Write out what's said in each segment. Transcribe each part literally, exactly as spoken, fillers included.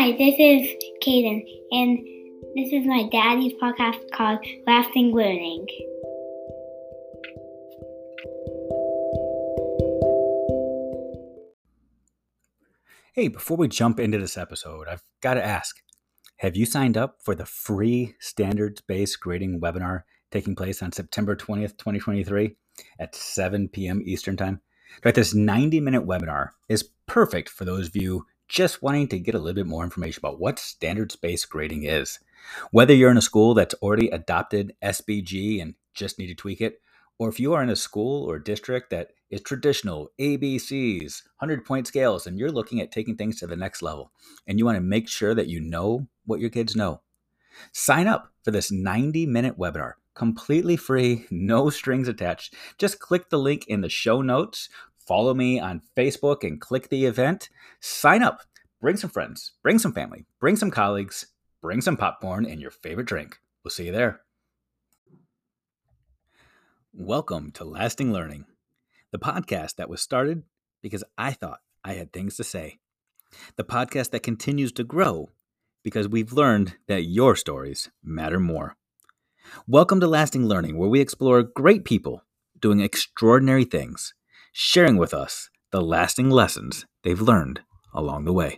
Hi, this is Kaden, and this is my daddy's podcast called Lasting Learning. Hey, before we jump into this episode, I've got to ask, have you signed up for the free standards-based grading webinar taking place on September twentieth, twenty twenty-three at seven p.m. Eastern Time? Right, this ninety-minute webinar is perfect for those of you just wanting to get a little bit more information about what standards-based grading is. Whether you're in a school that's already adopted S B G and just need to tweak it, or if you are in a school or district that is traditional A B Cs, hundred-point scales, and you're looking at taking things to the next level, and you want to make sure that you know what your kids know, sign up for this ninety-minute webinar, completely free, no strings attached. Just click the link in the show notes, follow me on Facebook, and click the event. Sign up, bring some friends, bring some family, bring some colleagues, bring some popcorn and your favorite drink. We'll see you there. Welcome to Lasting Learning, the podcast that was started because I thought I had things to say. The podcast that continues to grow because we've learned that your stories matter more. Welcome to Lasting Learning, where we explore great people doing extraordinary things, sharing with us the lasting lessons they've learned along the way.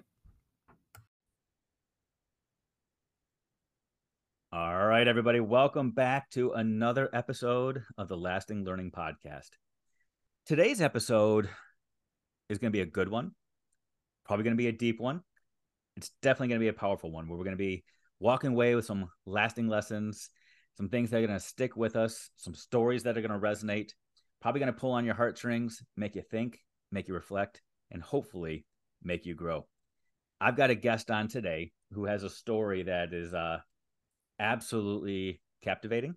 All right, everybody, welcome back to another episode of the Lasting Learning Podcast. Today's episode is going to be a good one, probably going to be a deep one. It's definitely going to be a powerful one where we're going to be walking away with some lasting lessons, some things that are going to stick with us, some stories that are going to resonate, probably going to pull on your heartstrings, make you think, make you reflect, and hopefully make you grow. I've got a guest on today who has a story that is uh, absolutely captivating,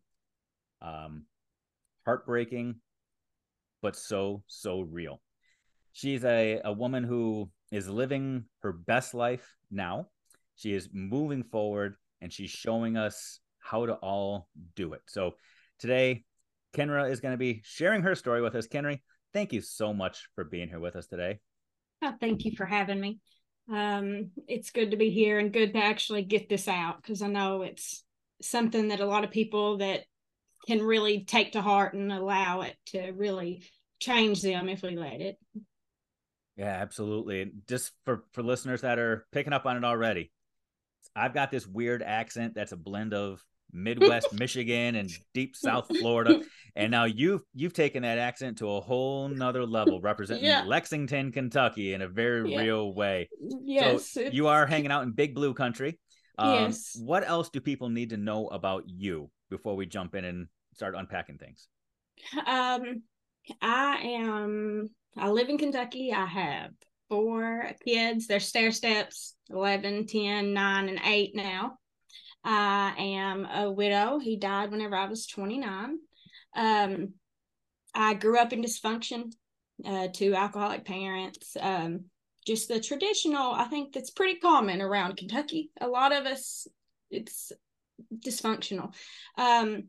um, heartbreaking, but so, so real. She's a, a woman who is living her best life now. She is moving forward, and she's showing us how to all do it. So today, Kenra is going to be sharing her story with us. Kenry, thank you so much for being here with us today. Oh, thank you for having me. Um, it's good to be here and good to actually get this out, because I know it's something that a lot of people that can really take to heart and allow it to really change them if we let it. Yeah, absolutely. Just for, for listeners that are picking up on it already, I've got this weird accent that's a blend of Midwest Michigan and deep South Florida. And now you've you've taken that accent to a whole nother level, representing yeah. Lexington, Kentucky in a very yeah. real way. Yes. So it's... you are hanging out in Big Blue country. Um, yes. What else do people need to know about you before we jump in and start unpacking things? Um, I am, I live in Kentucky. I have four kids. They're stair steps, eleven, ten, nine, and eight now. I am a widow. He died whenever I was twenty-nine. Um, I grew up in dysfunction, uh, two alcoholic parents. Um, just the traditional, I think that's pretty common around Kentucky. A lot of us, it's dysfunctional. Um,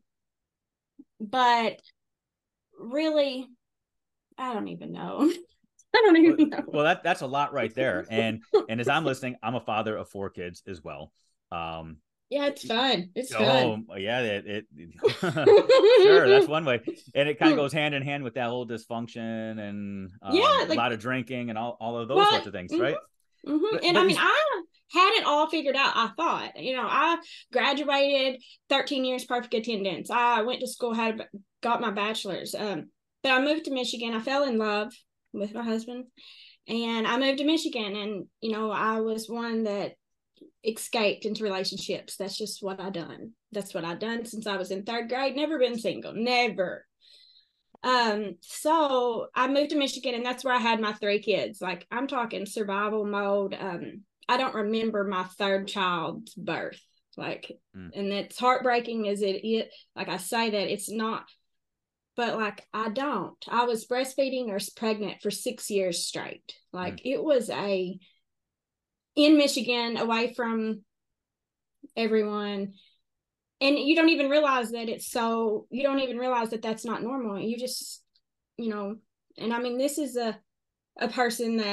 but really, I don't even know. I don't even know. Well, that that's a lot right there. And and as I'm listening, I'm a father of four kids as well. Um, yeah, it's fun. It's oh, fun. yeah, it, it sure, that's one way. And it kind of goes hand in hand with that whole dysfunction and um, yeah, like, a lot of drinking and all, all of those well, sorts of things, mm-hmm, right? Mm-hmm. But, and but I mean, I had it all figured out. I thought, you know, I graduated, thirteen years, perfect attendance. I went to school, had got my bachelor's. Um, but I moved to Michigan. I fell in love with my husband, and I moved to Michigan. And you know, I was one that escaped into relationships. That's just what I done. That's what I done since I was in third grade. Never been single. Never. Um, so I moved to Michigan, and that's where I had my three kids. Like, I'm talking survival mode. Um, I don't remember my third child's birth. Like, mm. and it's heartbreaking as it is. Like I say that it's not, but like, I don't. I was breastfeeding or pregnant for six years straight. Like mm. it was a, in Michigan, away from everyone. And you don't even realize that it's so, you don't even realize that that's not normal. You just, you know, and I mean, this is a, a person that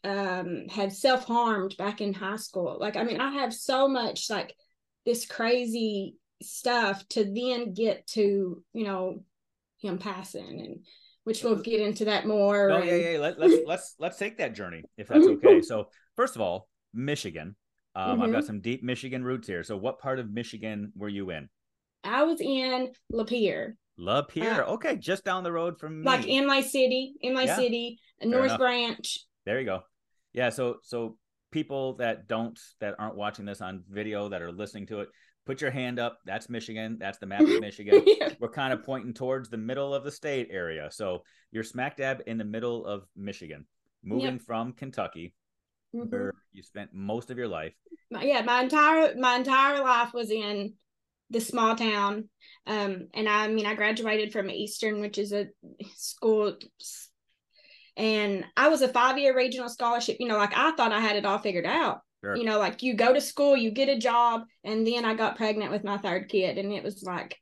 um, had self-harmed back in high school. Like, I mean, I have so much like this crazy stuff to then get to, you know, him passing, and which we'll get into that more. Oh, and... yeah, yeah. Let, let's let's let's take that journey if that's okay. So first of all, Michigan. Um, mm-hmm. I've got some deep Michigan roots here. So what part of Michigan were you in? I was in Lapeer. Lapeer. Uh, okay, just down the road from me. Like Imlay City, Imlay yeah, City, North Branch. There you go. Yeah, so so people that don't that aren't watching this on video, that are listening to it, put your hand up. That's Michigan. That's the map of Michigan. yeah. We're kind of pointing towards the middle of the state area. So you're smack dab in the middle of Michigan, moving yep. from Kentucky, mm-hmm. where you spent most of your life. Yeah, my entire my entire life was in the small town. Um, and I, I mean, I graduated from Eastern, which is a school, and I was a five-year regional scholarship. You know, like I thought I had it all figured out. Sure. You know, like you go to school, you get a job, and then I got pregnant with my third kid, and it was like,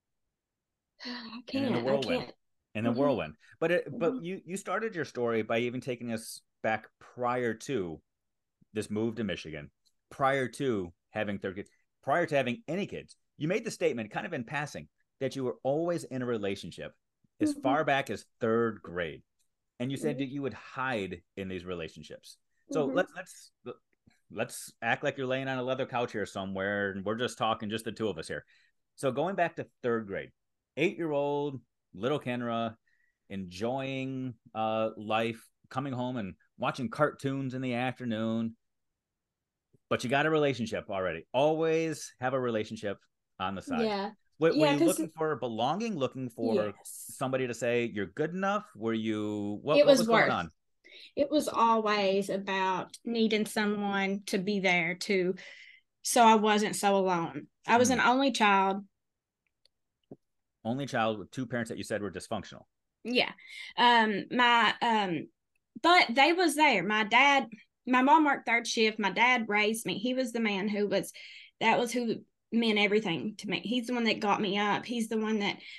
I can't, in the I can't. In the mm-hmm. whirlwind. But it, mm-hmm. but you you started your story by even taking us back prior to this move to Michigan, prior to having third kids, prior to having any kids. You made the statement, kind of in passing, that you were always in a relationship as mm-hmm. far back as third grade, and you said mm-hmm. that you would hide in these relationships. So mm-hmm. let's let's let's act like you're laying on a leather couch here somewhere, and we're just talking, just the two of us here. So going back to third grade, eight-year-old little Kenra, enjoying uh, life, coming home and watching cartoons in the afternoon. But you got a relationship already. Always have a relationship on the side. Yeah. Were, yeah, were you looking for belonging? Looking for yes. somebody to say you're good enough? Were you? What, it was, what was worth. going on? It was always about needing someone to be there to, so I wasn't so alone. I was mm. an only child. Only child with two parents that you said were dysfunctional. Yeah. Um. My. Um. But they was there. My dad. My mom worked third shift. My dad raised me. He was the man who was. That was who meant everything to me. He's the one that got me up. He's the one that,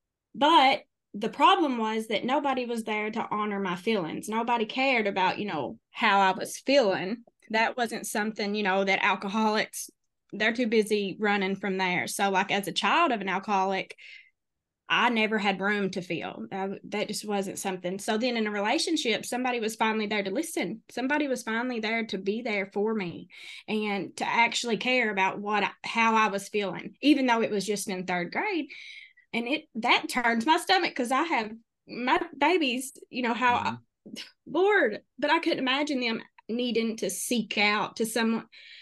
but the problem was that nobody was there to honor my feelings. Nobody cared about, you know, how I was feeling. That wasn't something, you know, that alcoholics, they're too busy running from there. So like as a child of an alcoholic, I never had room to feel. I, that just wasn't something. So then in a relationship, somebody was finally there to listen. Somebody was finally there to be there for me and to actually care about what, I, how I was feeling, even though it was just in third grade. And it, that turns my stomach because I have my babies, you know, how, mm-hmm. I, Lord, but I couldn't imagine them needing to seek out to someone.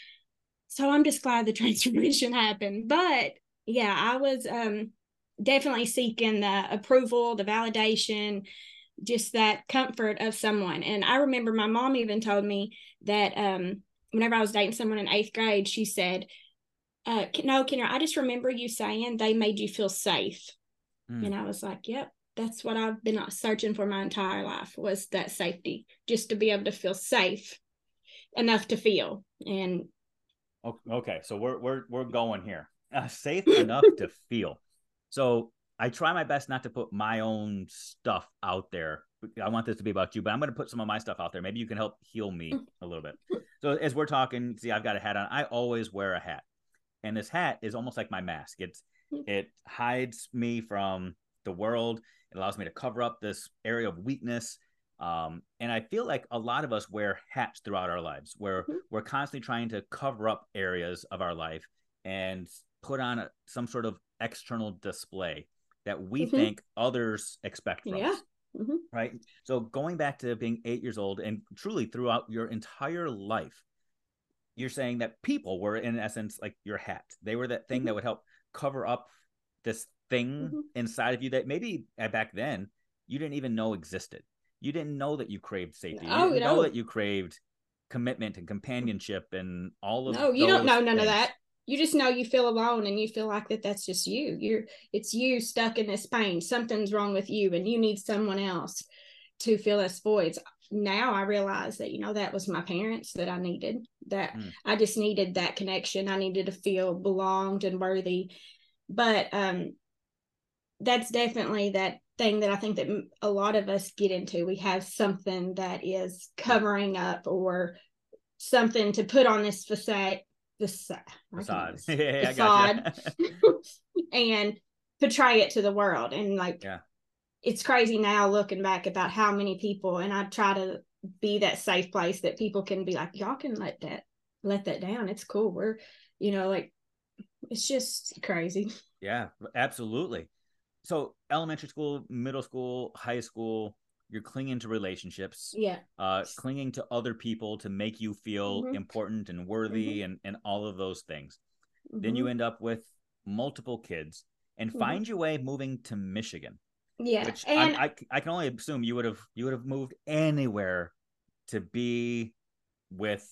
So I'm just glad the transformation happened. But yeah, I was, um, definitely seeking the approval, the validation, just that comfort of someone. And I remember my mom even told me that um, whenever I was dating someone in eighth grade, she said, uh, no, Kendra, I just remember you saying they made you feel safe. Mm. And I was like, yep, that's what I've been searching for my entire life, was that safety, just to be able to feel safe enough to feel. And okay, so we're we're we're going here. Uh, safe enough to feel. So I try my best not to put my own stuff out there. I want this to be about you, but I'm going to put some of my stuff out there. Maybe you can help heal me a little bit. So as we're talking, see, I've got a hat on. I always wear a hat. And this hat is almost like my mask. It's It hides me from the world. It allows me to cover up this area of weakness. Um, and I feel like a lot of us wear hats throughout our lives, where mm-hmm. we're constantly trying to cover up areas of our life and put on a, some sort of external display that we mm-hmm. think others expect from yeah. us. Mm-hmm. Right. So going back to being eight years old and truly throughout your entire life, you're saying that people were in essence like your hat. They were that thing mm-hmm. that would help cover up this thing mm-hmm. inside of you that maybe back then you didn't even know existed. You didn't know that you craved safety. Oh, you didn't no. know that you craved commitment and companionship and all of no, you don't know things. none of that. You just know you feel alone and you feel like that that's just you. You're it's you stuck in this pain. Something's wrong with you and you need someone else to fill this voids. Now I realize that, you know, that was my parents that I needed, that mm. I just needed that connection. I needed to feel belonged and worthy. But um, that's definitely that thing that I think that a lot of us get into. We have something that is covering up or something to put on this facade, this facade, I yeah, facade, I and portray it to the world. And like, yeah. it's crazy now looking back about how many people, and I try to be that safe place that people can be like, y'all can let that, let that down. It's cool. We're, you know, like, it's just crazy. Yeah, absolutely. So elementary school, middle school, high school, you're clinging to relationships, yeah, uh, clinging to other people to make you feel mm-hmm. important and worthy, mm-hmm. and, and all of those things. Mm-hmm. Then you end up with multiple kids and mm-hmm. find your way moving to Michigan. Yeah, which and I, I I can only assume you would have you would have moved anywhere to be with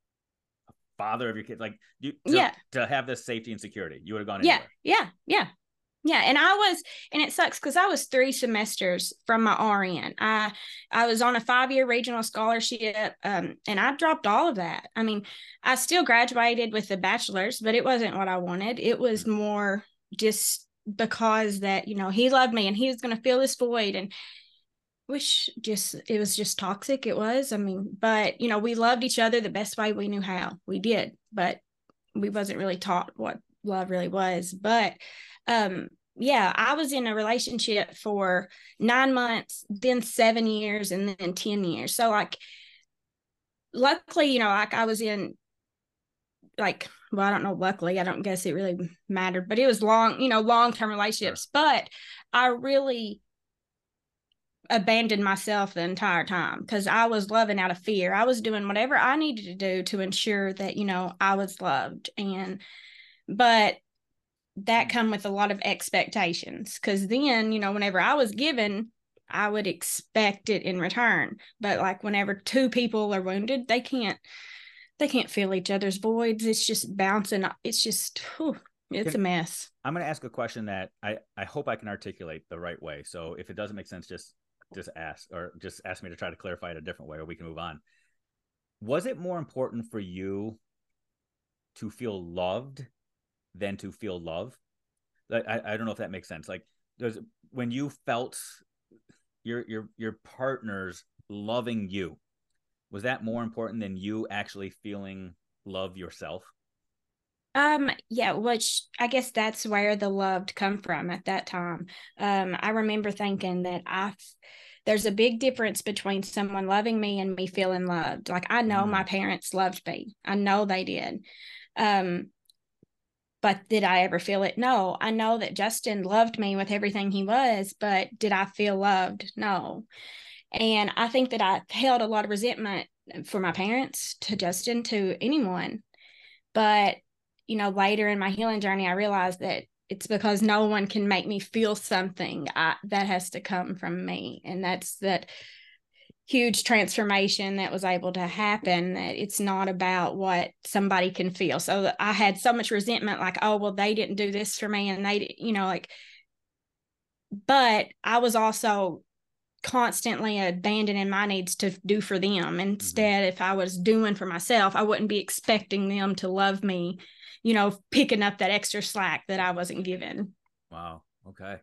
a father of your kids, like you to, yeah. to have this safety and security. You would have gone yeah, anywhere. Yeah, yeah. Yeah, and I was, and it sucks because I was three semesters from my R N. I I was on a five-year regional scholarship, um, and I dropped all of that. I mean, I still graduated with a bachelor's, but it wasn't what I wanted. It was mm-hmm. more just because that, you know, he loved me and he was going to fill this void, and which just, it was just toxic. It was, I mean, but, you know, we loved each other the best way we knew how. We did, but we wasn't really taught what love really was. But um yeah, I was in a relationship for nine months, then seven years, and then ten years. So like, luckily, you know, like I was in like, well, I don't know, luckily, I don't guess it really mattered, but it was long, you know, long-term relationships. Sure. But I really abandoned myself the entire time because I was loving out of fear. I was doing whatever I needed to do to ensure that, you know, I was loved. And but that come with a lot of expectations, because then, you know, whenever I was given, I would expect it in return. But like, whenever two people are wounded, they can't they can't fill each other's voids. It's just bouncing. It's just whew, it's Can, a mess. I'm going to ask a question that I I hope I can articulate the right way. So if it doesn't make sense, just just ask, or just ask me to try to clarify it a different way, or we can move on. Was it more important for you to feel loved than to feel love? Like, I, I don't know if that makes sense. Like, there's when you felt your your your partners loving you, was that more important than you actually feeling love yourself? Um, yeah, which I guess that's where the loved come from at that time. Um, I remember thinking that I there's a big difference between someone loving me and me feeling loved. Like, I know mm. my parents loved me. I know they did. Um, But did I ever feel it? No. I know that Justin loved me with everything he was, but did I feel loved? No. And I think that I held a lot of resentment for my parents, to Justin, to anyone. But, you know, later in my healing journey, I realized that it's because no one can make me feel something. I, that has to come from me. And that's that huge transformation that was able to happen, that it's not about what somebody can feel. So I had so much resentment, like, oh, well, they didn't do this for me, and they, you know, like, but I was also constantly abandoning my needs to do for them. Instead, mm-hmm. if I was doing for myself, I wouldn't be expecting them to love me, you know, picking up that extra slack that I wasn't given. Wow. Okay.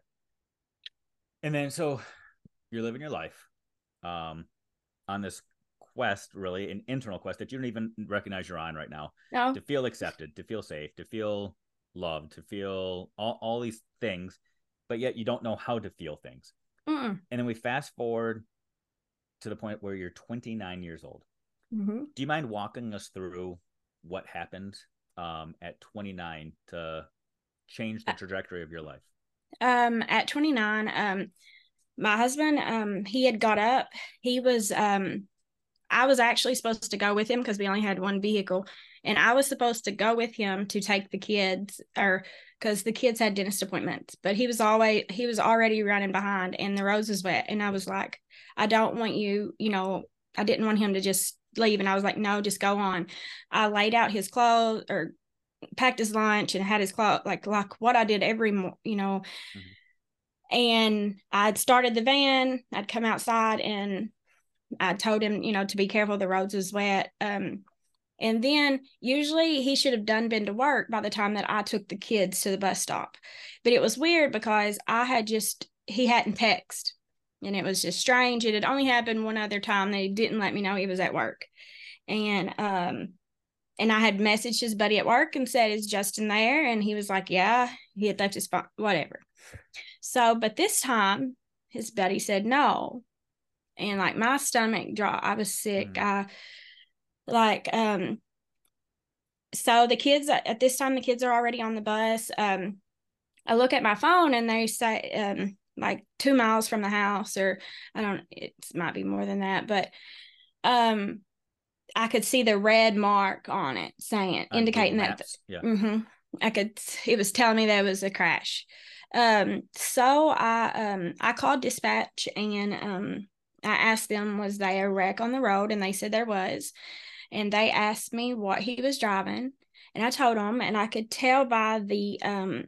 And then, so you're living your life. Um, on this quest, really an internal quest that you don't even recognize you're on right now. No. To feel accepted, to feel safe, to feel loved, to feel all, all these things, but yet you don't know how to feel things. Mm-mm. And then we fast forward to the point where you're twenty-nine years old. Mm-hmm. Do you mind walking us through what happened um, at twenty-nine to change the trajectory of your life? Um, at twenty-nine, um, my husband, um, he had got up. He was, um, I was actually supposed to go with him because we only had one vehicle. And I was supposed to go with him to take the kids, or because the kids had dentist appointments. But he was always, he was already running behind, and the road was wet. And I was like, I don't want you, you know, I didn't want him to just leave. And I was like, no, just go on. I laid out his clothes, or packed his lunch, and had his clothes, like, like what I did every, you know, mm-hmm. And I'd started the van. I'd come outside, and I told him, you know, to be careful, the roads is wet. Um, and then usually he should have done been to work by the time that I took the kids to the bus stop. But it was weird because I had just he hadn't texted. And it was just strange. It had only happened one other time that he didn't let me know he was at work. And um, and I had messaged his buddy at work and said, is Justin there? And he was like, yeah, he had left his phone, whatever. So, but this time his buddy said no. And like my stomach dropped. I was sick. Mm. I like, um, so the kids at this time, the kids are already on the bus. Um, I look at my phone and they say, um, like two miles from the house, or I don't, it might be more than that, but, um, I could see the red mark on it saying, on indicating that, yeah. Mm-hmm, I could, it was telling me there was a crash. Um, so I, um, I called dispatch and, um, I asked them, was there a wreck on the road? And they said there was. And they asked me what he was driving. And I told them, and I could tell by the, um,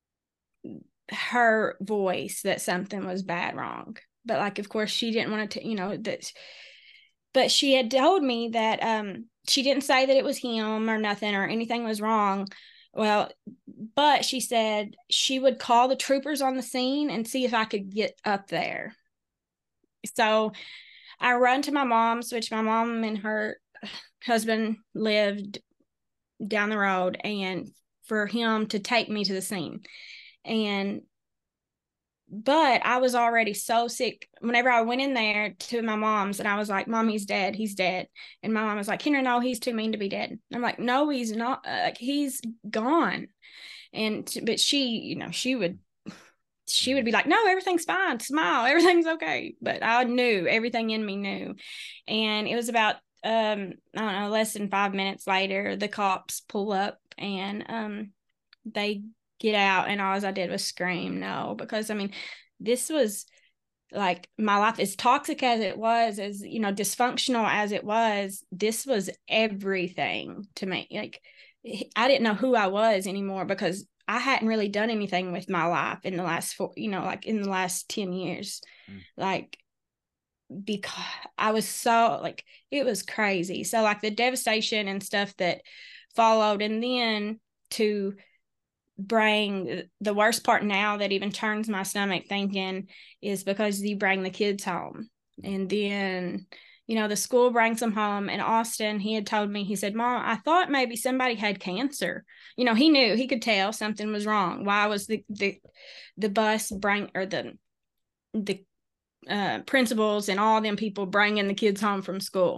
her voice that something was bad wrong. But like, of course, she didn't want to, you know, that, but she had told me that um, she didn't say that it was him or nothing or anything was wrong. Well, but she said she would call the troopers on the scene and see if I could get up there. So I run to my mom's, which my mom and her husband lived down the road, and for him to take me to the scene. And but I was already so sick. Whenever I went in there to my mom's and I was like, Mom, he's dead. He's dead. And my mom was like, Kendra, no, he's too mean to be dead. And I'm like, no, he's not. Like, he's gone. And, but she, you know, she would, she would be like, no, everything's fine. Smile. Everything's okay. But I knew, everything in me knew. And it was about, um, I don't know, less than five minutes later, the cops pull up and um, they get out, and all I did was scream no, because I mean, this was like my life, as toxic as it was, as you know, dysfunctional as it was, this was everything to me. Like, I didn't know who I was anymore, because I hadn't really done anything with my life in the last four, you know, like in the last ten years. Mm. Like, because I was so like, it was crazy. So like the devastation and stuff that followed, and then to bring the worst part now that even turns my stomach thinking is because you bring the kids home, and then you know the school brings them home. And Austin, he had told me, he said, Mom, I thought maybe somebody had cancer. You know, he knew, he could tell something was wrong. Why was the the the bus bring or the the uh principals and all them people bringing the kids home from school?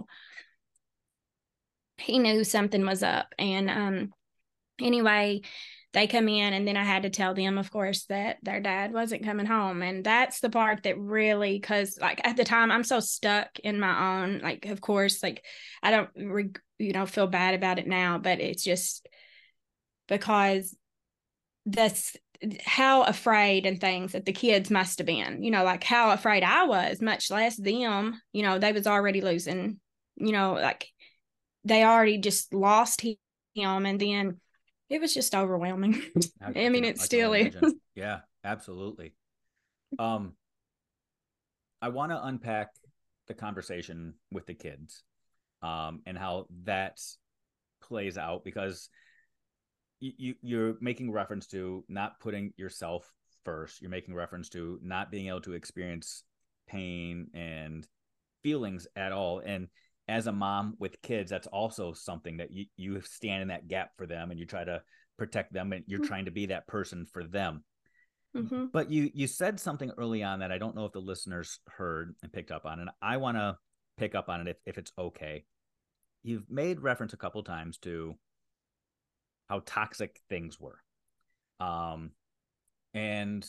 He knew something was up. And um anyway, they come in, and then I had to tell them, of course, that their dad wasn't coming home. And that's the part that really, because like at the time I'm so stuck in my own, like, of course, like I don't, you know, feel bad about it now, but it's just because that's how afraid and things that the kids must have been, you know, like how afraid I was, much less them, you know, they was already losing, you know, like they already just lost him. And then it was just overwhelming. I, I mean, it still is. Yeah, absolutely. Um, I want to unpack the conversation with the kids, um, and how that plays out, because you, you you're making reference to not putting yourself first. You're making reference to not being able to experience pain and feelings at all. And as a mom with kids, that's also something that you, you stand in that gap for them, and you try to protect them, and you're mm-hmm. trying to be that person for them. Mm-hmm. But you you said something early on that I don't know if the listeners heard and picked up on, and I want to pick up on it if, if it's okay. You've made reference a couple times to how toxic things were. Um, and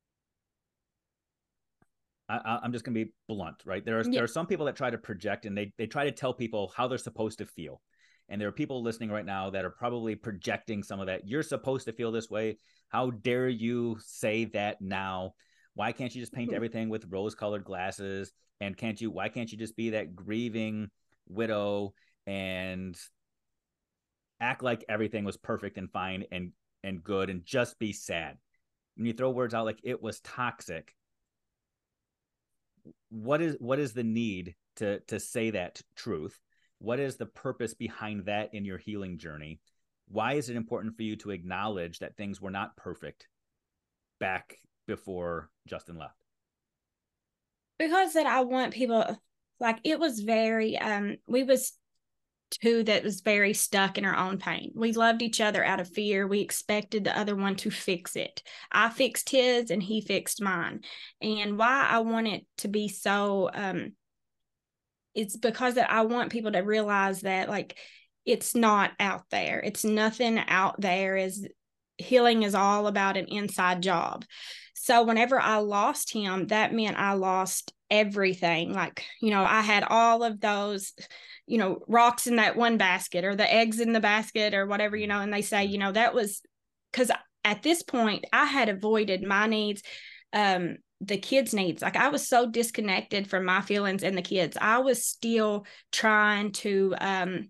I, I'm just going to be blunt, right? There are, yeah. there are some people that try to project, and they, they try to tell people how they're supposed to feel. And there are people listening right now that are probably projecting some of that. You're supposed to feel this way. How dare you say that now? Why can't you just paint everything with rose-colored glasses? And can't you, why can't you just be that grieving widow and act like everything was perfect and fine and, and good, and just be sad? When you throw words out like it was toxic, what is what is the need to to say that truth? What is the purpose behind that in your healing journey? Why is it important for you to acknowledge that things were not perfect back before Justin left? because that I want people, like, it was very, um, we was two that was very stuck in our own pain. We loved each other out of fear. We expected the other one to fix it. I fixed his and he fixed mine. And why I want it to be so, um, it's because that I want people to realize that, like, it's not out there. It's nothing out there. Is healing is all about an inside job. So whenever I lost him, that meant I lost everything. Like, you know, I had all of those, you know, rocks in that one basket or the eggs in the basket or whatever, you know, and they say, you know, that was because at this point I had avoided my needs, um, the kids' needs. Like, I was so disconnected from my feelings and the kids. I was still trying to um,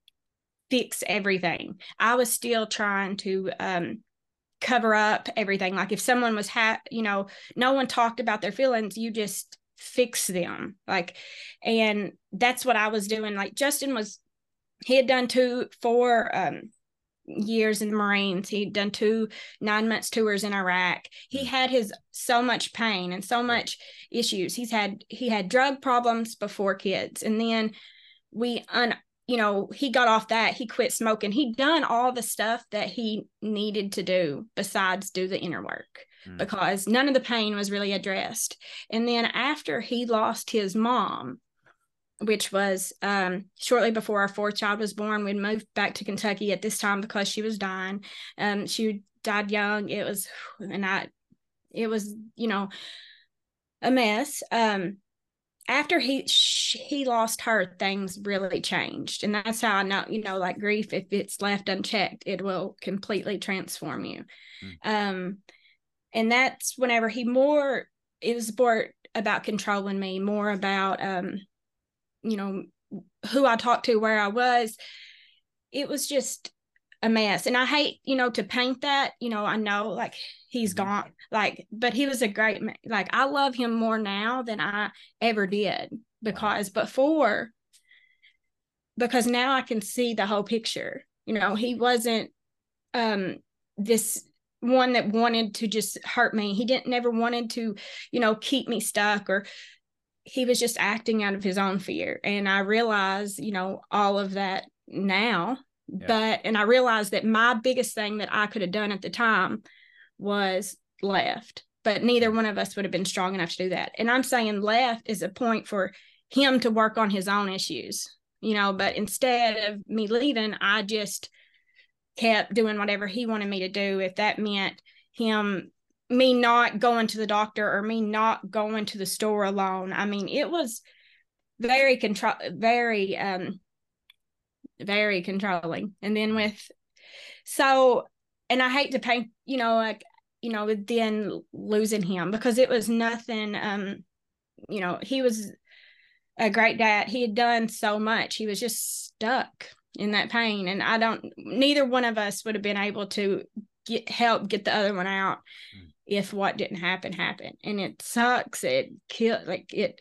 fix everything. I was still trying to um, cover up everything. Like, if someone was, ha- you know, no one talked about their feelings, you just fix them. Like, and that's what I was doing. Like, Justin was, he had done two, four um, years in the Marines. He'd done two nine months tours in Iraq. He had his so much pain and so much issues. He's had, he had drug problems before kids. And then we, un, you know, he got off that. He quit smoking. He'd done all the stuff that he needed to do besides do the inner work, mm. because none of the pain was really addressed. And then after he lost his mom, which was um, shortly before our fourth child was born, we moved back to Kentucky at this time because she was dying. Um, she died young. It was, and I, it was, you know, a mess. Um, after he he lost her, things really changed. And that's how I know, you know, like, grief, if it's left unchecked, it will completely transform you. Mm. Um, and that's whenever he more, it was more about controlling me, more about, um, you know, who I talked to, where I was. It was just a mess. And I hate, you know, to paint that, you know, I know, like, he's gone, like, but he was a great man. Like, I love him more now than I ever did, because wow. before, because now I can see the whole picture. You know, he wasn't um, this one that wanted to just hurt me. He didn't never wanted to, you know, keep me stuck, or he was just acting out of his own fear. And I realize, you know, all of that now, yeah. but, and I realized that my biggest thing that I could have done at the time was left, but neither one of us would have been strong enough to do that. And I'm saying left is a point for him to work on his own issues, you know, but instead of me leaving, I just kept doing whatever he wanted me to do. If that meant him, me not going to the doctor, or me not going to the store alone. I mean, it was very control, very, um, very controlling. And then with, so, and I hate to paint, you know, like, you know, then losing him, because it was nothing, um, you know, he was a great dad. He had done so much. He was just stuck in that pain. And I don't, neither one of us would have been able to get help get the other one out mm. if what didn't happen happened. And it sucks. It kill like it,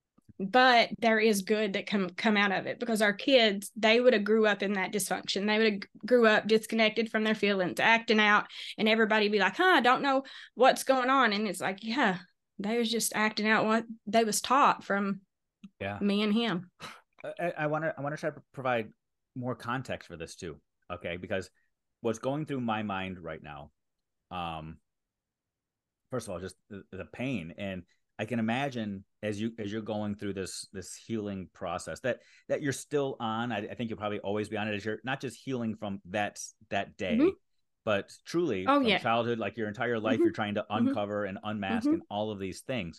but there is good that come come out of it, because our kids, they would have grew up in that dysfunction. They would have grew up disconnected from their feelings, acting out, and everybody be like, huh, I don't know what's going on. And it's like, yeah, they was just acting out what they was taught from yeah. me and him. I want to I want to try to provide more context for this too. Okay. Because what's going through my mind right now, um, first of all, just the, the pain. And I can imagine as you as you're going through this this healing process that that you're still on. I, I think you'll probably always be on it, as you're not just healing from that that day, mm-hmm. but truly oh, from yeah. childhood, like your entire life, mm-hmm. you're trying to uncover mm-hmm. and unmask mm-hmm. and all of these things.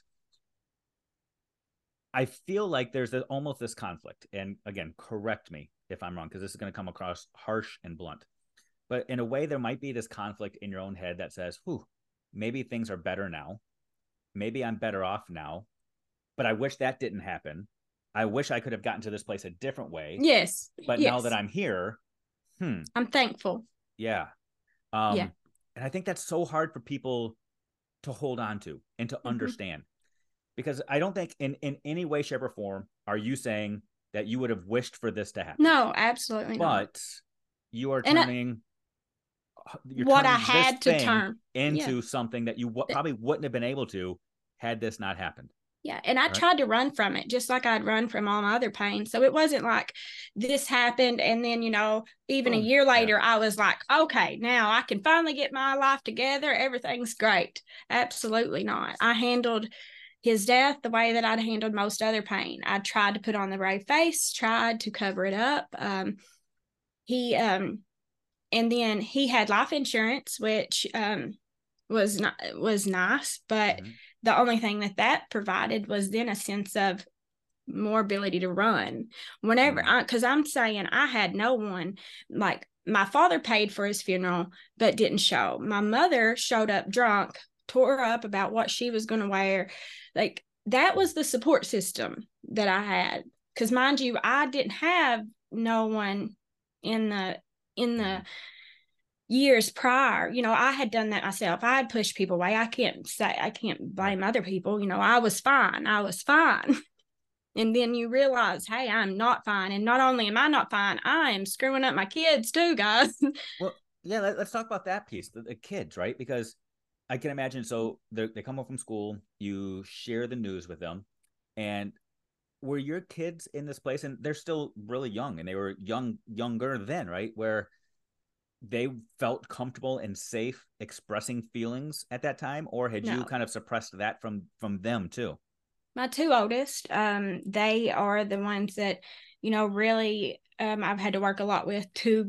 I feel like there's this, almost this conflict. And again, correct me if I'm wrong, because this is going to come across harsh and blunt. But in a way, there might be this conflict in your own head that says, whew, maybe things are better now. Maybe I'm better off now, but I wish that didn't happen. I wish I could have gotten to this place a different way. Yes. But yes. now that I'm here, hmm. I'm thankful. Yeah. Um, yeah. And I think that's so hard for people to hold on to and to mm-hmm. understand. Because I don't think in, in any way, shape, or form are you saying that you would have wished for this to happen. No, absolutely but not. But you are turning I, you're what turning I had to turn into yeah. something that you w- probably wouldn't have been able to had this not happened. Yeah. And I right. tried to run from it just like I'd run from all my other pain. So it wasn't like this happened. And then, you know, even Boom. a year later, yeah. I was like, okay, now I can finally get my life together. Everything's great. Absolutely not. I handled his death the way that I'd handled most other pain. I tried to put on the brave face, tried to cover it up. Um, he, um, and then he had life insurance, which, um, was not was nice, but mm-hmm. the only thing that that provided was then a sense of more ability to run whenever mm-hmm. I because I'm saying I had no one. Like my father paid for his funeral but didn't show. My mother showed up drunk, tore up about what she was going to wear. Like that was the support system that I had, because mind you, I didn't have no one in the in the mm-hmm. years prior. You know, I had done that myself. I had pushed people away. I can't say, I can't blame other people. You know, I was fine. I was fine. And then you realize, hey, I'm not fine. And not only am I not fine, I am screwing up my kids too, guys. Well, yeah, let, let's talk about that piece, the, the kids, right? Because I can imagine, so they come home from school, you share the news with them, and were your kids in this place, and they're still really young, and they were young, younger then, right? Where they felt comfortable and safe expressing feelings at that time, or had no. you kind of suppressed that from from them too? My two oldest, um, they are the ones that, you know, really um, I've had to work a lot with to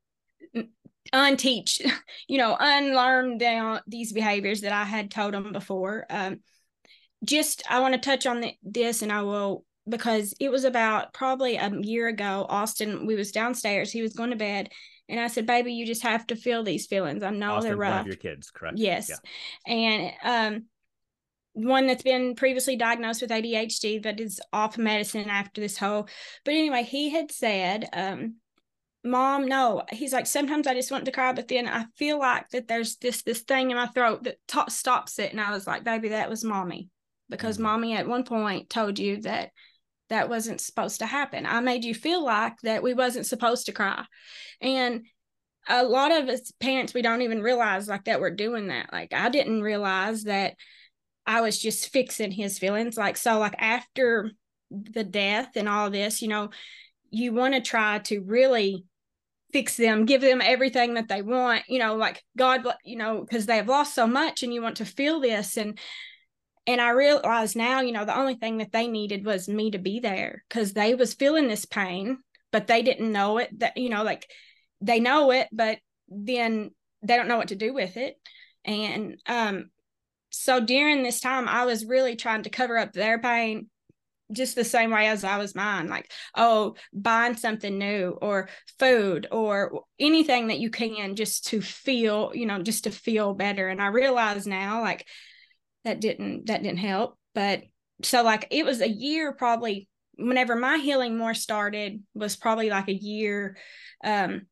unteach, you know, unlearn down these behaviors that I had told them before. Um, just, I want to touch on the, this, and I will, because it was about probably a year ago, Austin, we was downstairs, he was going to bed. And I said, baby, you just have to feel these feelings. I know Austin, they're rough. One of your kids, correct? Yes. Yeah. And um, one that's been previously diagnosed with A D H D that is off medicine after this whole. But anyway, he had said, um, Mom, no. He's like, sometimes I just want to cry, but then I feel like that there's this this thing in my throat that t- stops it. And I was like, baby, that was mommy. Because mm-hmm. mommy at one point told you that that wasn't supposed to happen. I made you feel like that we wasn't supposed to cry. And a lot of us parents, we don't even realize like that we're doing that. Like I didn't realize that I was just fixing his feelings. Like, so like after the death and all this, you know, you want to try to really fix them, give them everything that they want, you know, like God, you know, because they have lost so much and you want to feel this. And And I realize now, you know, the only thing that they needed was me to be there, because they was feeling this pain, but they didn't know it. That, you know, like they know it, but then they don't know what to do with it. And um, so during this time, I was really trying to cover up their pain just the same way as I was mine. Like, oh, buying something new or food or anything that you can just to feel, you know, just to feel better. And I realize now, like, that didn't that didn't help. But so like it was a year, probably whenever my healing more started was probably like a year um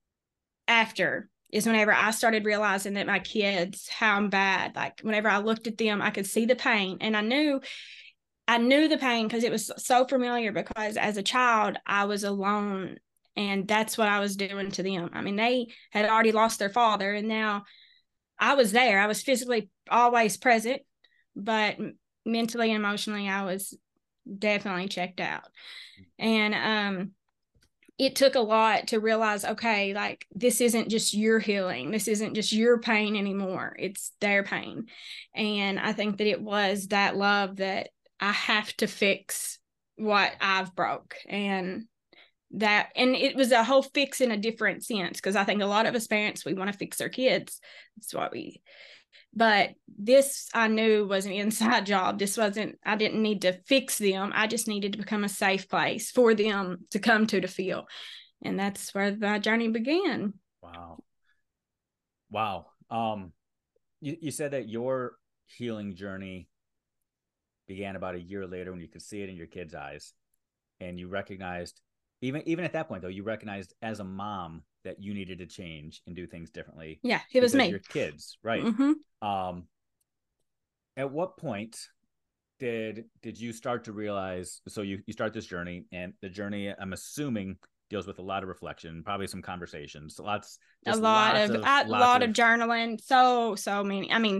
after is whenever I started realizing that my kids, how I'm bad. Like whenever I looked at them, I could see the pain, and I knew I knew the pain because it was so familiar, because as a child I was alone, and that's what I was doing to them. I mean, they had already lost their father, and now I was there. I was physically always present, but mentally and emotionally, I was definitely checked out. And um, it took a lot to realize, okay, like this isn't just your healing. This isn't just your pain anymore. It's their pain. And I think that it was that love that I have to fix what I've broke. And that, and it was a whole fix in a different sense, because I think a lot of us parents, we want to fix our kids. That's what we, but this I knew was an inside job. This wasn't, I didn't need to fix them. I just needed to become a safe place for them to come to to feel. And that's where my journey began. Wow. Wow. Um, you, you said that your healing journey began about a year later when you could see it in your kids' eyes, and you recognized, Even even at that point, though, you recognized as a mom that you needed to change and do things differently. Yeah, it was me. Your kids, right? Mm-hmm. Um, at what point did did you start to realize? So you you start this journey, and the journey, I'm assuming, deals with a lot of reflection, probably some conversations, lots, a lot lots of, of a lot of, of journaling. So so many. I mean,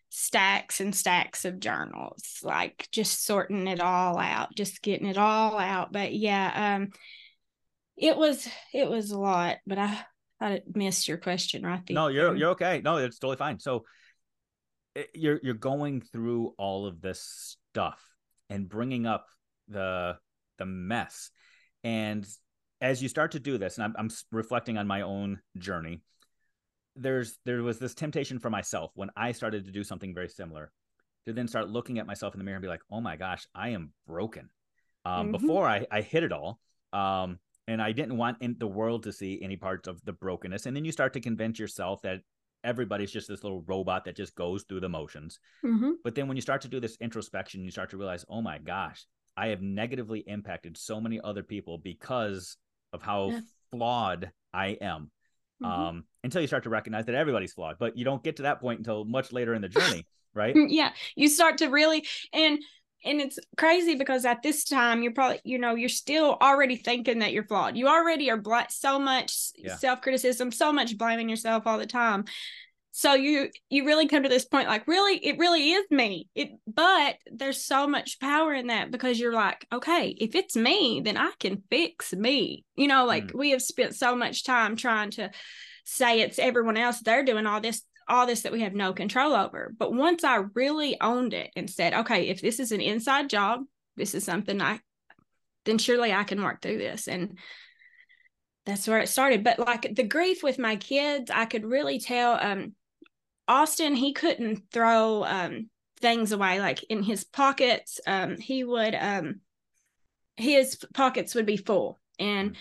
stacks and stacks of journals, like just sorting it all out, just getting it all out. But yeah, um, it was, it was a lot, but I, I missed your question right there. No, you're, you're okay. No, it's totally fine. So it, you're, you're going through all of this stuff and bringing up the, the mess. And as you start to do this, and I'm, I'm reflecting on my own journey, there's there was this temptation for myself when I started to do something very similar to then start looking at myself in the mirror and be like, oh my gosh, I am broken. Um, mm-hmm. Before I, I hid it all. Um, and I didn't want in the world to see any parts of the brokenness. And then you start to convince yourself that everybody's just this little robot that just goes through the motions. Mm-hmm. But then when you start to do this introspection, you start to realize, oh my gosh, I have negatively impacted so many other people because of how yeah. flawed I am. Mm-hmm. Um, until you start to recognize that everybody's flawed, but you don't get to that point until much later in the journey, right? Yeah. You start to really, and, and it's crazy because at this time you're probably, you know, you're still already thinking that you're flawed. You already are bl- so much yeah. self-criticism, so much blaming yourself all the time. So you, you really come to this point, like, really, it really is me. It, but there's so much power in that because you're like, okay, if it's me, then I can fix me. You know, like mm. we have spent so much time trying to say it's everyone else. They're doing all this, all this that we have no control over. But once I really owned it and said, okay, if this is an inside job, this is something I, then surely I can work through this. And that's where it started. But like the grief with my kids, I could really tell, um, Austin, he couldn't throw um, things away, like in his pockets. Um, he would, um, his pockets would be full. And,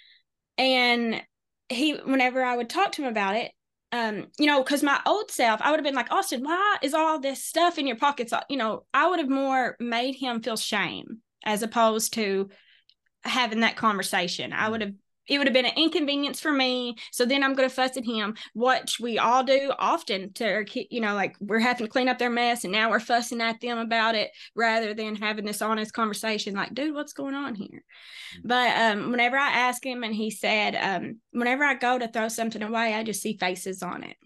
and he, whenever I would talk to him about it, um, you know, because my old self, I would have been like, Austin, why is all this stuff in your pockets? You know, I would have more made him feel shame as opposed to having that conversation. I would have, it would have been an inconvenience for me. So then I'm going to fuss at him, which we all do often to our kid, you know, like we're having to clean up their mess and now we're fussing at them about it rather than having this honest conversation. Like, dude, what's going on here? Mm-hmm. But um, whenever I asked him and he said, um, whenever I go to throw something away, I just see faces on it.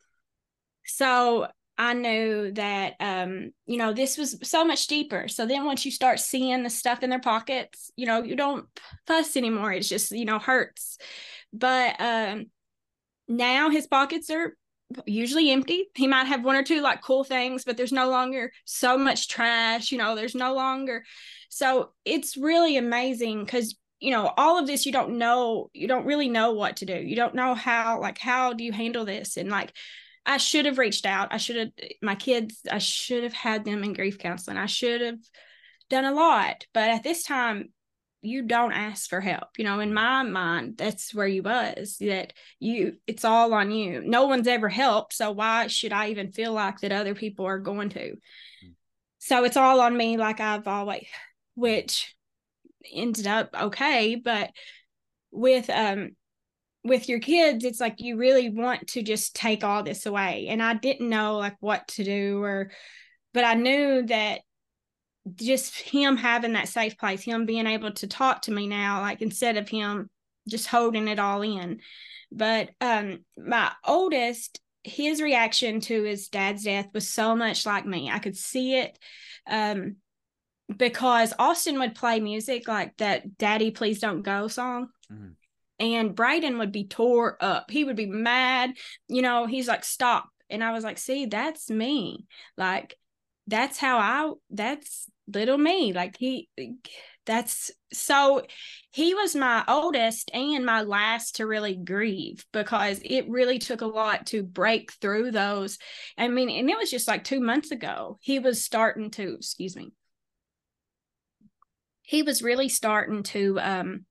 So I knew that, um, you know, this was so much deeper. So then once you start seeing the stuff in their pockets, you know, you don't fuss anymore. It's just, you know, hurts. But um, now his pockets are usually empty. He might have one or two like cool things, but there's no longer so much trash, you know, there's no longer. So it's really amazing because, you know, all of this, you don't know, you don't really know what to do. You don't know how, like, how do you handle this? And like, I should have reached out. I should have, my kids, I should have had them in grief counseling. I should have done a lot. But at this time, you don't ask for help. You know, in my mind, that's where you was, that you, it's all on you. No one's ever helped. So why should I even feel like that other people are going to? So it's all on me, like I've always, which ended up okay. But with, um, with your kids, it's like you really want to just take all this away. And I didn't know like what to do, or, but I knew that just him having that safe place, him being able to talk to me now, like instead of him just holding it all in. But um, my oldest, his reaction to his dad's death was so much like me. I could see it um, because Austin would play music like that Daddy Please Don't Go song. Mm-hmm. And Braden would be tore up. He would be mad. You know, he's like, stop. And I was like, see, that's me. Like, that's how I, that's little me. Like he, that's, so he was my oldest and my last to really grieve because it really took a lot to break through those. I mean, and it was just like two months ago, he was starting to, excuse me. He was really starting to, um,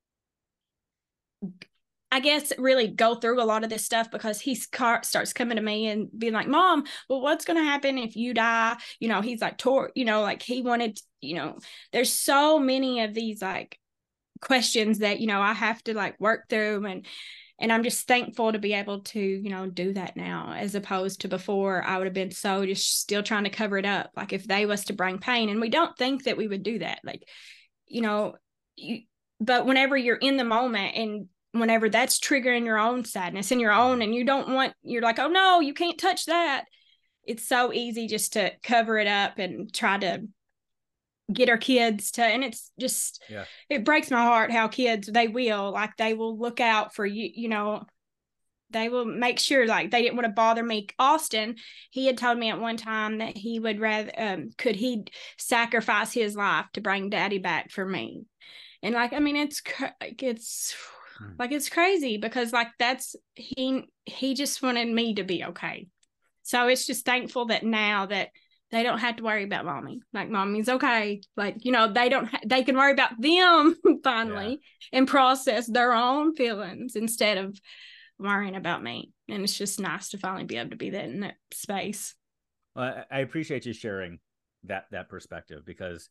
I guess really go through a lot of this stuff because he starts coming to me and being like, Mom, well, what's going to happen if you die? You know, he's like, tor- you know, like he wanted, you know, there's so many of these like questions that, you know, I have to like work through. And, and I'm just thankful to be able to, you know, do that now, as opposed to before I would have been so just still trying to cover it up. Like if they was to bring pain, and we don't think that we would do that. Like, you know, you, but whenever you're in the moment and whenever that's triggering your own sadness and your own, and you don't want, you're like, oh no, you can't touch that. it's so easy just to cover it up and try to get our kids to, and it's just, yeah. it breaks my heart how kids, they will, like, they will look out for you, you know, they will make sure, like, they didn't want to bother me. Austin, he had told me at one time that he would rather, um, could he sacrifice his life to bring daddy back for me? And like, I mean, it's, it's hmm. like, it's crazy because like, that's, he, he just wanted me to be okay. So it's just thankful that now that they don't have to worry about mommy. Like, mommy's okay. Like, you know, they don't, ha- they can worry about them finally yeah. and process their own feelings instead of worrying about me. And it's just nice to finally be able to be that in that space. Well, I appreciate you sharing that, that perspective, because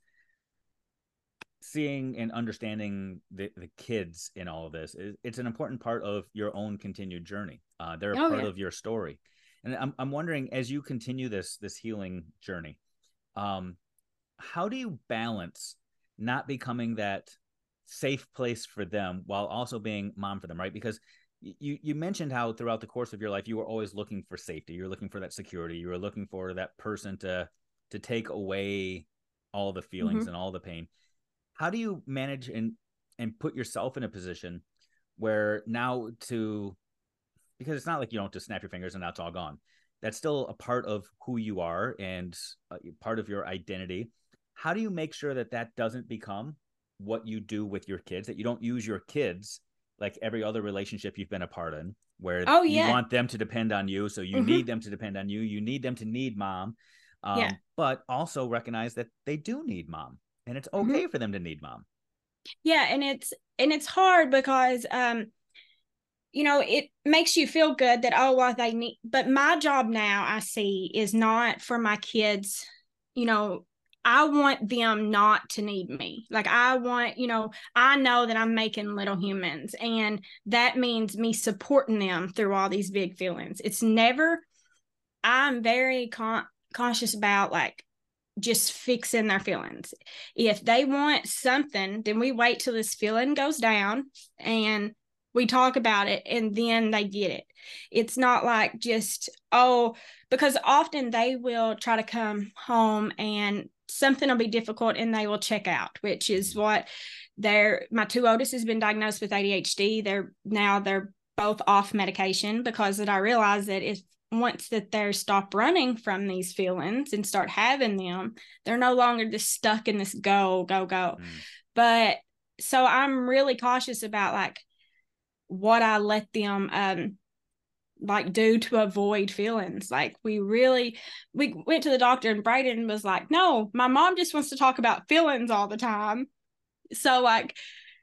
seeing and understanding the, the kids in all of this, it's an important part of your own continued journey. Uh, they're a oh, part yeah. of your story. And I'm I'm wondering, as you continue this this healing journey, um, how do you balance not becoming that safe place for them while also being mom for them, right? Because you you mentioned how throughout the course of your life you were always looking for safety, you're looking for that security, you were looking for that person to to take away all the feelings mm-hmm. and all the pain. How do you manage and and put yourself in a position where now to because it's not like you don't just snap your fingers and that's all gone. That's still a part of who you are and uh, part of your identity. How do you make sure that that doesn't become what you do with your kids, that you don't use your kids like every other relationship you've been a part in, where oh, yeah. you want them to depend on you, so you mm-hmm. need them to depend on you. You need them to need mom, um, yeah. but also recognize that they do need mom, and it's okay mm-hmm. for them to need mom. Yeah, and it's and it's hard because um, you know, it makes you feel good that, oh, well, they need, but my job now I see is not for my kids. You know, I want them not to need me. Like I want, you know, I know that I'm making little humans, and that means me supporting them through all these big feelings. It's never, I'm very con- conscious about like just fixing their feelings. If they want something, then we wait till this feeling goes down and we talk about it, and then they get it. It's not like just, oh, because often they will try to come home and something will be difficult and they will check out, which is what they're, my two oldest has been diagnosed with A D H D. They're now, they're both off medication because that I realized that if once that they're stop running from these feelings and start having them, they're no longer just stuck in this go, go, go. Mm. But so I'm really cautious about like, what I let them um like do to avoid feelings. Like we really we went to the doctor and Brayden was like, no, my mom just wants to talk about feelings all the time. So like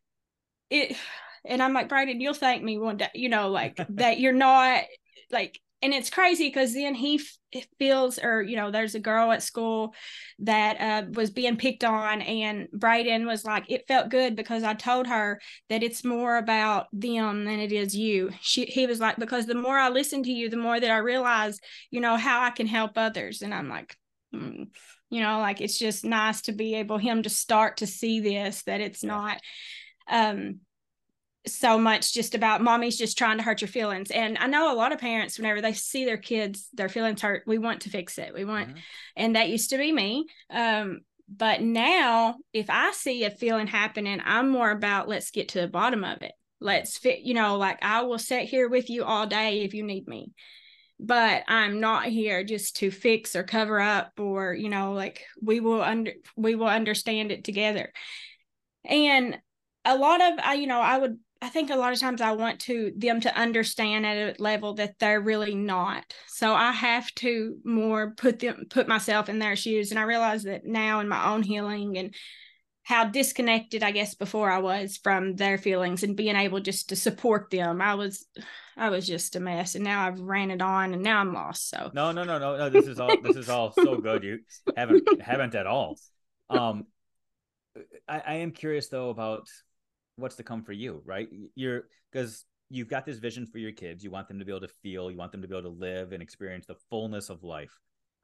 it, and I'm like, Brayden, you'll thank me one day, you know, like that you're not like, and it's crazy because then he f- feels, or, you know, there's a girl at school that uh, was being picked on, and Brayden was like, it felt good because I told her that it's more about them than it is you. She, he was like, because the more I listen to you, the more that I realize, you know, how I can help others. And I'm like, hmm. you know, like, it's just nice to be able, him to start to see this, that it's yeah. not, um, so much just about mommy's just trying to hurt your feelings. And I know a lot of parents, whenever they see their kids, their feelings hurt, we want to fix it. We want, mm-hmm. and that used to be me. Um, but now if I see a feeling happening, I'm more about, let's get to the bottom of it. Let's fit, you know, like I will sit here with you all day if you need me, but I'm not here just to fix or cover up, or, you know, like we will under, we will understand it together. And a lot of, I, you know, I would, I think a lot of times I want to them to understand at a level that they're really not. So I have to more put them, put myself in their shoes. And I realize that now in my own healing and how disconnected, I guess, before I was from their feelings and being able just to support them. I was, I was just a mess. And now I've ran it on and now I'm lost. So no, no, no, no, no. This is all, this is all so good. You haven't, haven't at all. Um, I, I am curious though about what's to come for you, right? You're, because you've got this vision for your kids. You want them to be able to feel, you want them to be able to live and experience the fullness of life.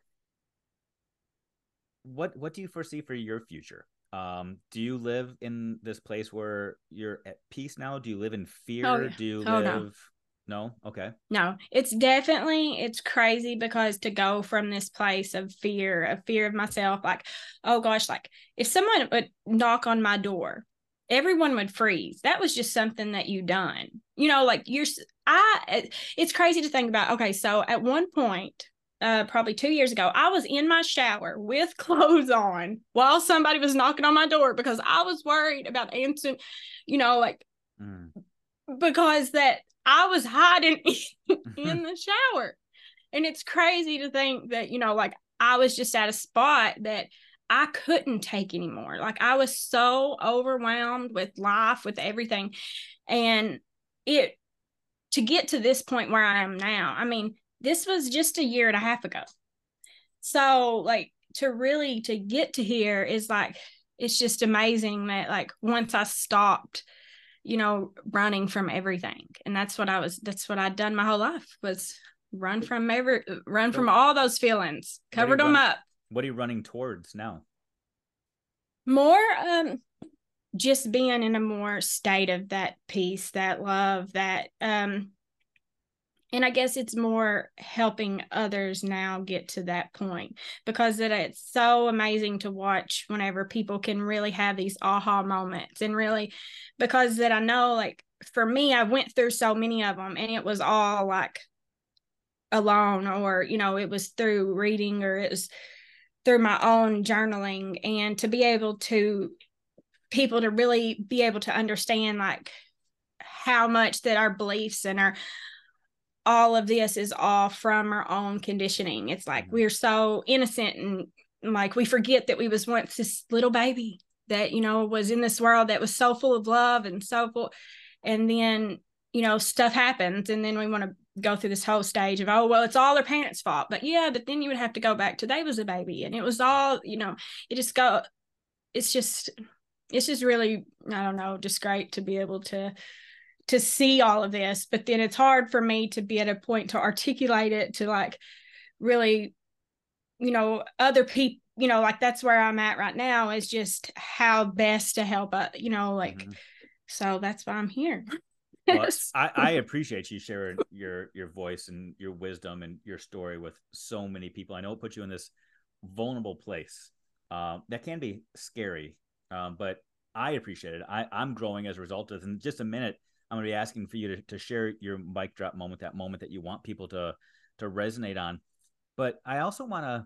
What, what do you foresee for your future? Um, do you live in this place where you're at peace now? Do you live in fear? Oh, yeah. Do you oh, live? No. No? Okay. No, it's definitely, it's crazy because to go from this place of fear, of fear of myself, like, oh gosh, like if someone would knock on my door, everyone would freeze. That was just something that you done, you know, like you're, I, it's crazy to think about. Okay. So at one point, uh, probably two years ago, I was in my shower with clothes on while somebody was knocking on my door because I was worried about answering, you know, like, mm. because that I was hiding in the shower. And it's crazy to think that, you know, like I was just at a spot that I couldn't take anymore. Like I was so overwhelmed with life, with everything. And it, to get to this point where I am now, I mean, this was just a year and a half ago. So like to really, to get to here is like, it's just amazing that like once I stopped, you know, running from everything. And that's what I was, that's what I'd done my whole life, was run from every, run so from all those feelings, covered them run, up. What are you running towards now? More, um, just being in a more state of that peace, that love, that, um, and I guess it's more helping others now get to that point, because it, it's so amazing to watch whenever people can really have these aha moments, and really, because that I know, like for me, I went through so many of them and it was all like alone, or, you know, it was through reading, or it was through my own journaling. And to be able to, people to really be able to understand like how much that our beliefs and our, all of this is all from our own conditioning. It's like we're so innocent, and like we forget that we was once this little baby that, you know, was in this world that was so full of love and so full, and then, you know, stuff happens, and then we want to go through this whole stage of, oh well, it's all their parents' fault. But yeah, but then you would have to go back to they was a baby and it was all, you know, it just go, it's just it's just really, I don't know, just great to be able to to see all of this. But then it's hard for me to be at a point to articulate it to like really, you know, other people, you know, like that's where I'm at right now, is just how best to help, uh, you know, like, mm-hmm. So that's why I'm here. Well, I, I appreciate you sharing your, your voice and your wisdom and your story with so many people. I know it puts you in this vulnerable place uh, that can be scary, um, but I appreciate it. I, I'm growing as a result of this. In just a minute, I'm going to be asking for you to, to share your mic drop moment, that moment that you want people to, to resonate on. But I also want to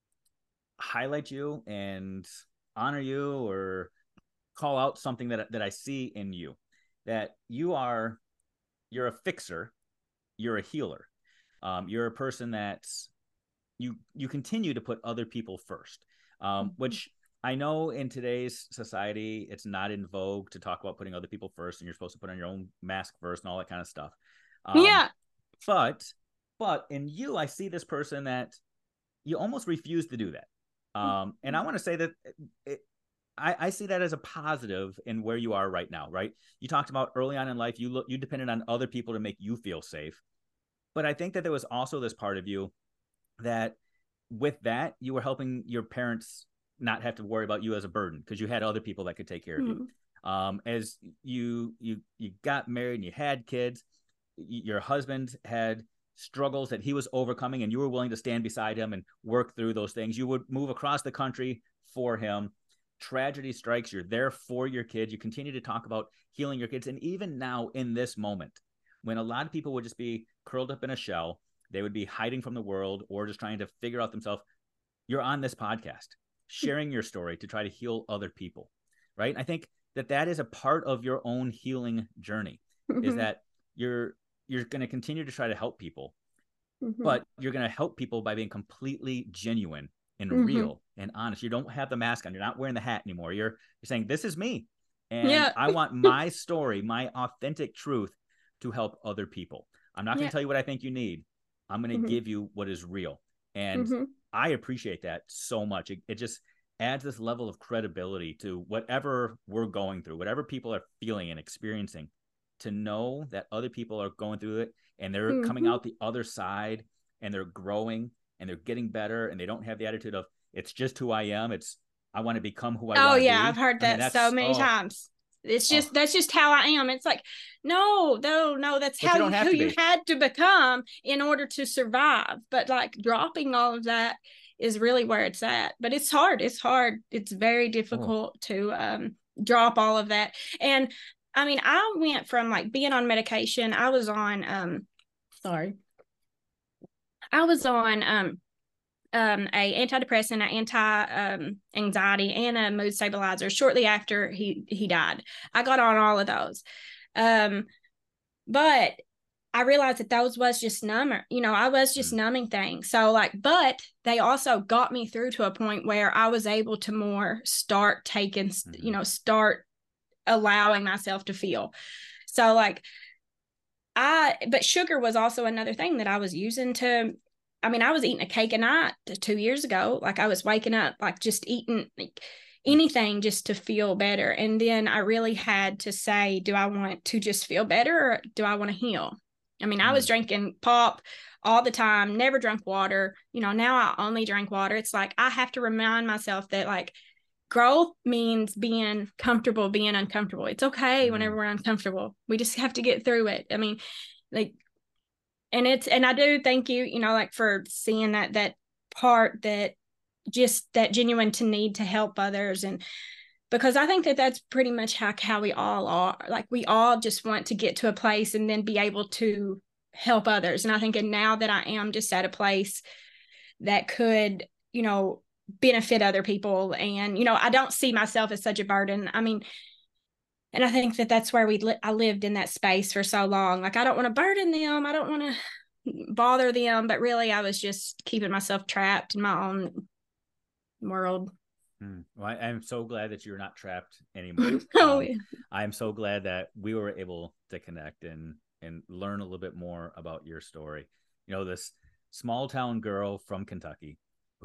highlight you and honor you, or call out something that, that I see in you, that you are, you're a fixer, you're a healer. Um, you're a person that's, you, you continue to put other people first, um, which I know in today's society, it's not in vogue to talk about putting other people first, and you're supposed to put on your own mask first and all that kind of stuff. Um, yeah. But, but in you, I see this person that you almost refuse to do that. Um, and I want to say that it, I, I see that as a positive in where you are right now, right? You talked about early on in life, you look, you depended on other people to make you feel safe. But I think that there was also this part of you that with that, you were helping your parents not have to worry about you as a burden, because you had other people that could take care of mm-hmm. you. Um, as you, you, you got married and you had kids, your husband had struggles that he was overcoming, and you were willing to stand beside him and work through those things. You would move across the country for him. Tragedy strikes, you're there for your kids. You continue to talk about healing your kids. And even now in this moment, when a lot of people would just be curled up in a shell, they would be hiding from the world or just trying to figure out themselves, you're on this podcast, sharing your story to try to heal other people, right? I think that that is a part of your own healing journey, mm-hmm. is that you're you're going to continue to try to help people, mm-hmm. but you're going to help people by being completely genuine and mm-hmm. real and honest. You don't have the mask on. You're not wearing the hat anymore. You're, you're saying, this is me. And yeah. I want my story, my authentic truth to help other people. I'm not going to yeah. tell you what I think you need. I'm going to mm-hmm. give you what is real. And mm-hmm. I appreciate that so much. It, it just adds this level of credibility to whatever we're going through, whatever people are feeling and experiencing, to know that other people are going through it and they're mm-hmm. coming out the other side and they're growing and they're getting better, and they don't have the attitude of, it's just who I am. It's, I want to become who I oh, want to yeah, be. I've heard that I mean, so many oh, times. It's just, oh. that's just how I am. It's like, no, no, no, that's but how you, who you had to become in order to survive. But like dropping all of that is really where it's at. But it's hard. It's hard. It's very difficult oh. to um, drop all of that. And I mean, I went from like being on medication. I was on, um, sorry, I was on um, um, a antidepressant, an anti-anxiety, um, and a mood stabilizer shortly after he he died. I got on all of those. Um, but I realized that those was just number, you know, I was just mm. numbing things. So like, but they also got me through to a point where I was able to more start taking, mm-hmm. you know, start allowing myself to feel. So like I, but sugar was also another thing that I was using to, I mean, I was eating a cake a night two years ago. Like I was waking up, like just eating like, anything just to feel better. And then I really had to say, do I want to just feel better or do I want to heal? I mean, I was drinking pop all the time, never drank water. You know, now I only drink water. It's like, I have to remind myself that like growth means being comfortable, being uncomfortable. It's okay whenever we're uncomfortable. We just have to get through it. I mean, like, and it's, and I do thank you, you know, like for seeing that, that part that, just that genuine to need to help others. And because I think that that's pretty much how, how we all are. Like we all just want to get to a place and then be able to help others. And I think, and now that I am just at a place that could, you know, benefit other people. And, you know, I don't see myself as such a burden. I mean, and I think that that's where we, li- I lived in that space for so long. Like, I don't want to burden them. I don't want to bother them, but really I was just keeping myself trapped in my own world. Hmm. Well, I, I'm so glad that you're not trapped anymore. oh, um, yeah. I'm so glad that we were able to connect and and learn a little bit more about your story. You know, this small town girl from Kentucky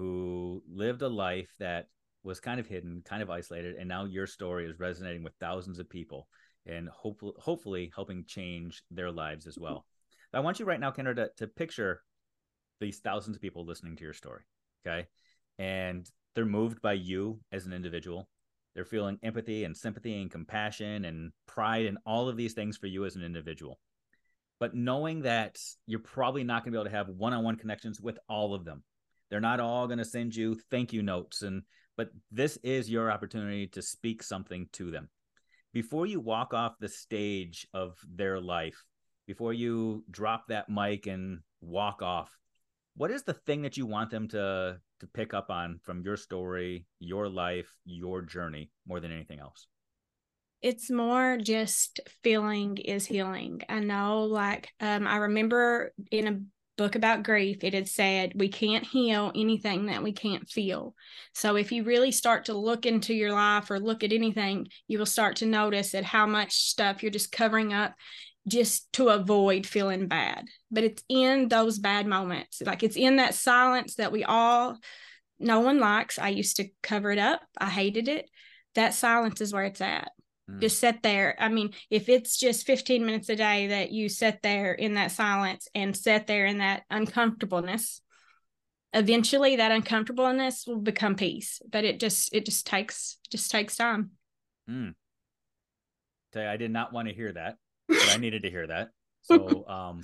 who lived a life that was kind of hidden, kind of isolated, and now your story is resonating with thousands of people and hopefully, hopefully helping change their lives as well. I want you right now, Kendra, to, to picture these thousands of people listening to your story, okay? And they're moved by you as an individual. They're feeling empathy and sympathy and compassion and pride and all of these things for you as an individual. But knowing that you're probably not going to be able to have one-on-one connections with all of them. They're not all going to send you thank you notes. And but this is your opportunity to speak something to them. Before you walk off the stage of their life, before you drop that mic and walk off, what is the thing that you want them to to pick up on from your story, your life, your journey, more than anything else? It's more just feeling is healing. I know, like, um, I remember in a book about grief, it had said, we can't heal anything that we can't feel. So if you really start to look into your life or look at anything, you will start to notice that how much stuff you're just covering up just to avoid feeling bad. But it's in those bad moments, like it's in that silence that we all, no one likes. I used to cover it up. I hated it. That silence is where it's at. Mm. Just sit there. I mean, if it's just fifteen minutes a day that you sit there in that silence and sit there in that uncomfortableness, eventually that uncomfortableness will become peace. But it just, it just takes, just takes time. Mm. Tell you, I did not want to hear that. But I needed to hear that. So um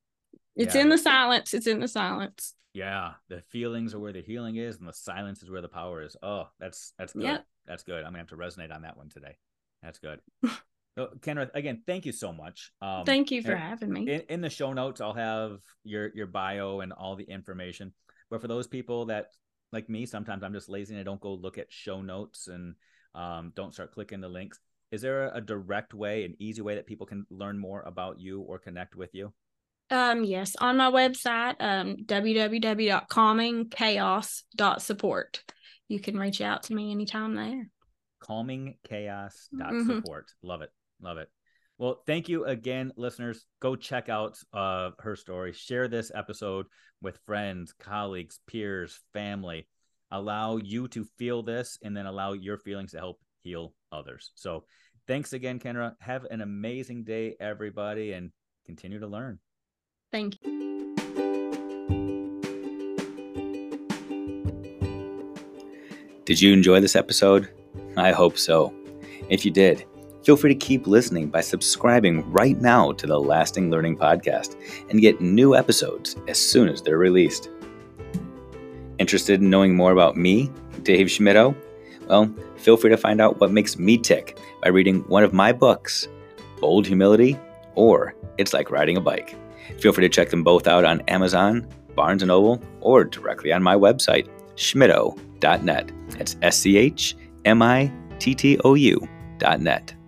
it's yeah. in the silence. It's in the silence. Yeah. The feelings are where the healing is, and the silence is where the power is. Oh, that's that's good. Yep. That's good. I'm gonna have to resonate on that one today. That's good. So, Kendra, again, thank you so much. Um thank you for having me. In, in the show notes, I'll have your your bio and all the information. But for those people that, like me, sometimes I'm just lazy and I don't go look at show notes and um don't start clicking the links. Is there a direct way, an easy way that people can learn more about you or connect with you? Um, yes, on my website, um, w w w dot calming chaos dot support. You can reach out to me anytime there. calming chaos dot support. Mm-hmm. Love it. Love it. Well, thank you again, listeners. Go check out uh, her story. Share this episode with friends, colleagues, peers, family. Allow you to feel this and then allow your feelings to help heal others. So thanks again, Kendra. Have an amazing day, everybody, and continue to learn. Thank you. Did you enjoy this episode? I hope so. If you did, Feel free to keep listening by subscribing right now to the Lasting Learning Podcast and get new episodes as soon as they're released. Interested in knowing more about me, Dave Schmittou? Well, feel free to find out what makes me tick by reading one of my books, Bold Humility or It's Like Riding a Bike. Feel free to check them both out on Amazon, Barnes and Noble, or directly on my website, schmittou dot net. That's S C H M I T T O U dot net.